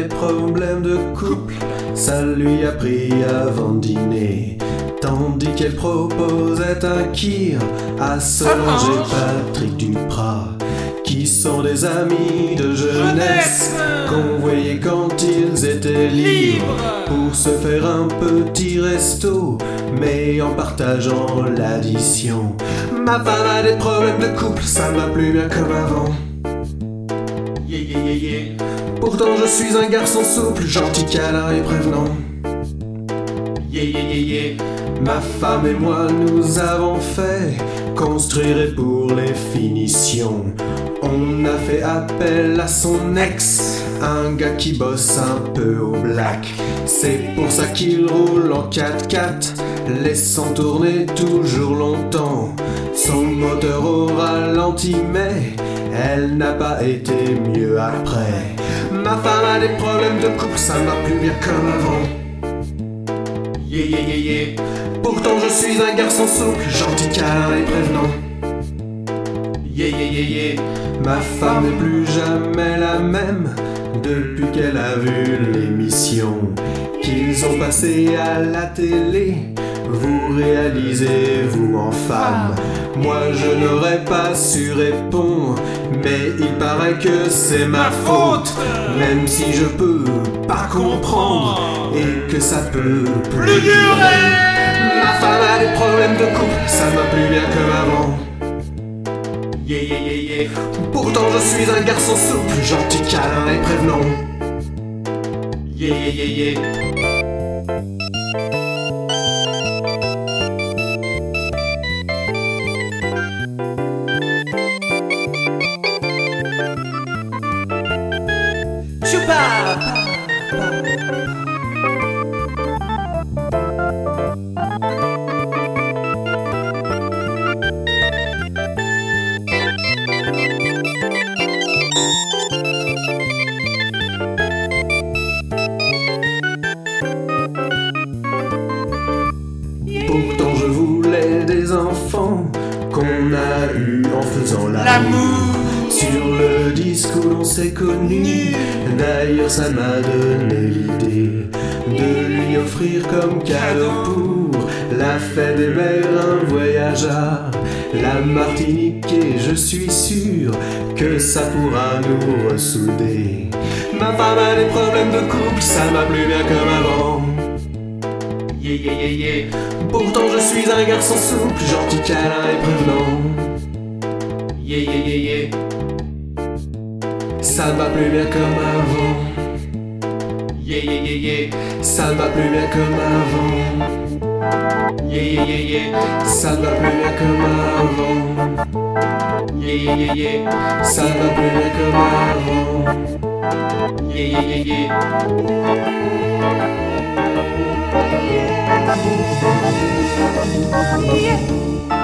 des problèmes de couple, ça lui a pris avant de dîner. Tandis qu'elle proposait un kir à Solange et Patrick Duprat, qui sont des amis de jeunesse qu'on voyait quand ils étaient libres pour se faire un petit resto, mais en partageant l'addition. Ma femme a des problèmes de couple, ça ne va plus bien comme avant. Pourtant je suis un garçon souple, gentil, câlin et prévenant. Ma femme et moi nous avons fait construire pour les finitions. On a fait appel à son ex, un gars qui bosse un peu au black. C'est pour ça qu'il roule en 4x4, laissant tourner toujours longtemps son moteur au ralenti, mais elle n'a pas été mieux après. Ma femme a des problèmes de couple, ça ne va plus bien comme avant. Pourtant je suis un garçon souple, gentil, câlin et prévenant. Ma femme n'est plus jamais la même depuis qu'elle a vu l'émission qu'ils ont passée à la télé. Vous réalisez, vous en femme, moi je n'aurais pas su répondre, mais il paraît que c'est ma faute, même si je peux pas comprendre et que ça peut plus durer. Ma femme a des problèmes de couple, ça ne va plus bien comme avant. Pourtant je suis un garçon souple, gentil, câlin et prévenant. Pourtant je voulais des enfants qu'on a eu en faisant l'amour sur le disque où l'on s'est connu. D'ailleurs ça m'a donné l'idée de lui offrir comme cadeau pour la fête des mères un voyage à la Martinique, et je suis sûr que ça pourra nous ressouder. Ma femme a des problèmes de couple, ça m'a plus bien comme avant. Pourtant je suis un garçon souple, gentil, câlin et prévenant. Ça ne va plus bien comme avant. Ça ne va plus bien comme avant. Ça ne va plus bien comme avant. Ça ne va plus bien comme avant.